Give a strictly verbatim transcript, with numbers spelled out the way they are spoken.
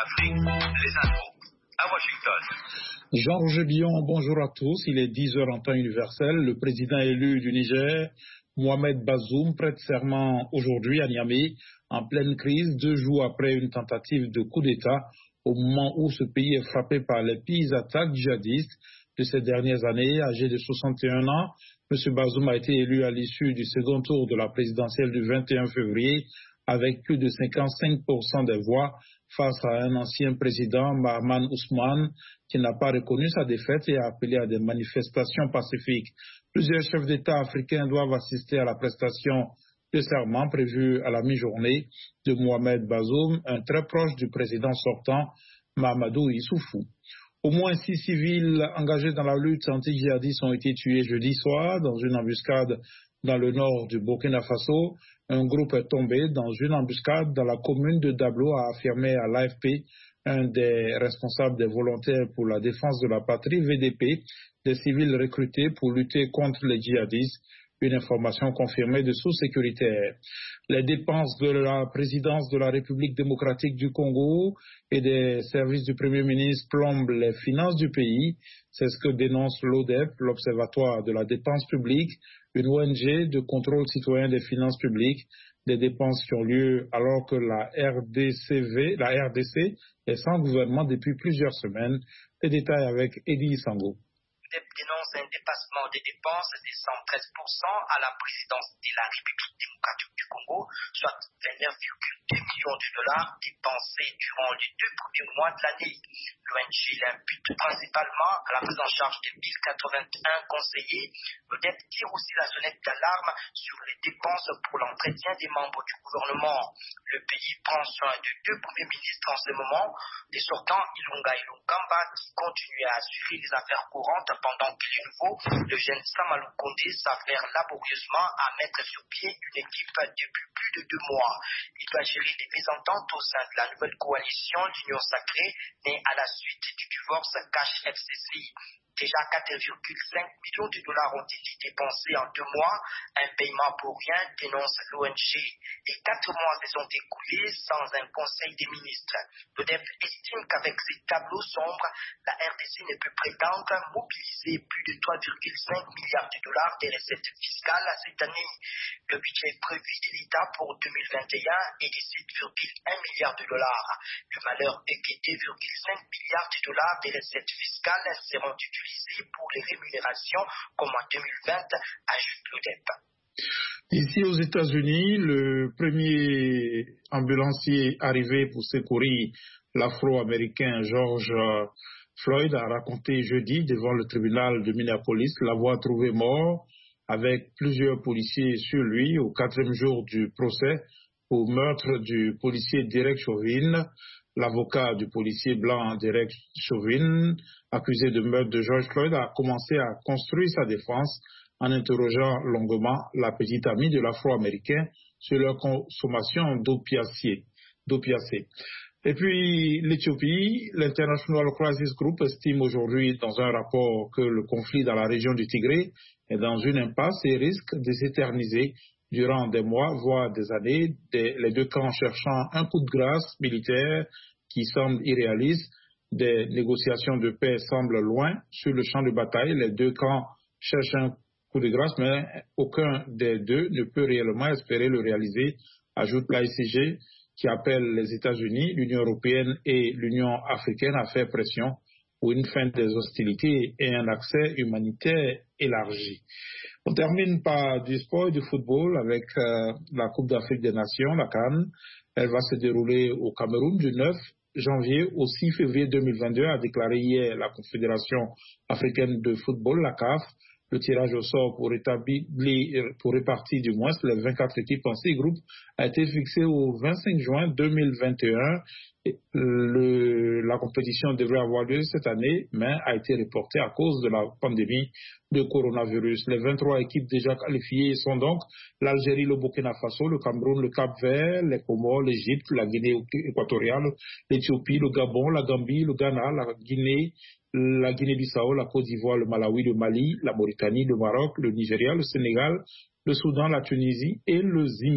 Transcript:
Afrique, les infos à Washington. Jean-Roger Billon, bonjour à tous. Il est dix heures en temps universel. Le président élu du Niger, Mohamed Bazoum, prête serment aujourd'hui à Niamey, en pleine crise, deux jours après une tentative de coup d'État, au moment où ce pays est frappé par les pires attaques djihadistes de ces dernières années. Âgé de soixante et un ans, M. Bazoum a été élu à l'issue du second tour de la présidentielle du vingt et un février avec plus de cinquante-cinq pour cent des voix face à un ancien président, Mahaman Ousmane, qui n'a pas reconnu sa défaite et a appelé à des manifestations pacifiques. Plusieurs chefs d'État africains doivent assister à la prestation de serment prévue à la mi-journée de Mohamed Bazoum, un très proche du président sortant, Mahamadou Issoufou. Au moins six civils engagés dans la lutte anti-djihadiste ont été tués jeudi soir dans une embuscade dans le nord du Burkina Faso. Un groupe est tombé dans une embuscade dans la commune de Dablo, a affirmé à l'A F P un des responsables des volontaires pour la défense de la patrie, V D P, des civils recrutés pour lutter contre les djihadistes. Une information confirmée de sources sécuritaires. Les dépenses de la présidence de la République démocratique du Congo et des services du Premier ministre plombent les finances du pays. C'est ce que dénonce l'O D E P, l'Observatoire de la dépense publique, une O N G de contrôle citoyen des finances publiques, des dépenses qui ont lieu alors que la R D C V, la R D C est sans gouvernement depuis plusieurs semaines. Les détails avec Eddie Sango. L'O D E P dénonce un dépassement des dépenses de cent treize pour cent à la présidence de la République démocratique du Congo, soit vingt-neuf virgule deux millions de dollars dépensés durant les deux premiers mois de l'année. L'O N G l'impute principalement à la prise en charge de mille quatre-vingt-un conseillers. L'O D E P tire aussi la sonnette d'alarme sur les dépenses pour l'entretien des membres du gouvernement. Le pays prend soin de deux premiers ministres en ce moment, les sortants Ilunga Ilunkamba qui continuent à assurer les affaires courantes pendant que les nouveaux, le jeune Samalou Kondé, s'affaire laborieusement à mettre sur pied une équipe depuis plus de deux mois. Il doit gérer les mésententes au sein de la nouvelle coalition, l'Union Sacrée, née à la suite du divorce Cash F C C. Déjà quatre virgule cinq millions de dollars ont été dépensés en deux mois, un paiement pour rien, dénonce l'O N G. Et quatre mois se sont écoulés sans un conseil des ministres. L'O D E P estime qu'avec ces tableaux sombres, la R D C ne peut prétendre mobiliser plus de trois virgule cinq milliards de dollars des recettes fiscales cette année. Le budget prévu de l'État pour deux mille vingt et un est de sept virgule un milliards de dollars. Le malheur est que deux virgule cinq milliards de dollars des recettes fiscales seront utilisés pour les rémunérations comme en deux mille vingt, ajoute l'O D E P. Ici aux États-Unis, le premier ambulancier arrivé pour secourir l'Afro-Américain George Floyd a raconté jeudi devant le tribunal de Minneapolis l'avoir trouvé mort avec plusieurs policiers sur lui au quatrième jour du procès pour meurtre du policier Derek Chauvin. L'avocat du policier blanc Derek Chauvin, accusé de meurtre de George Floyd, a commencé à construire sa défense en interrogeant longuement la petite amie de l'Afro-Américain sur leur consommation d'opiacés. Et puis l'Éthiopie, l'International Crisis Group estime aujourd'hui dans un rapport que le conflit dans la région du Tigré est dans une impasse et risque de s'éterniser durant des mois, voire des années, des, les deux camps cherchant un coup de grâce militaire qui semble irréaliste. Des négociations de paix semblent loin sur le champ de bataille. Les deux camps cherchent un coup de grâce, mais aucun des deux ne peut réellement espérer le réaliser, ajoute l'A I C G, qui appelle les États-Unis, l'Union européenne et l'Union africaine à faire pression pour une fin des hostilités et un accès humanitaire élargi. On termine par du sport et du football avec euh, la Coupe d'Afrique des Nations, la CAN. Elle va se dérouler au Cameroun du neuf janvier au six février deux mille vingt-deux, a déclaré hier la Confédération africaine de football, la C A F. Le tirage au sort pour, établir, pour répartir du moins les vingt-quatre équipes en six groupes a été fixé au vingt-cinq juin deux mille vingt et un. Le, la compétition devrait avoir lieu cette année, mais a été reportée à cause de la pandémie de coronavirus. Les vingt-trois équipes déjà qualifiées sont donc l'Algérie, le Burkina Faso, le Cameroun, le Cap-Vert, les Comores, l'Égypte, la Guinée équatoriale, l'Éthiopie, le Gabon, la Gambie, le Ghana, la Guinée, la Guinée-Bissau, la Côte d'Ivoire, le Malawi, le Mali, la Mauritanie, le Maroc, le Nigeria, le Sénégal, le Soudan, la Tunisie et le Zimbabwe.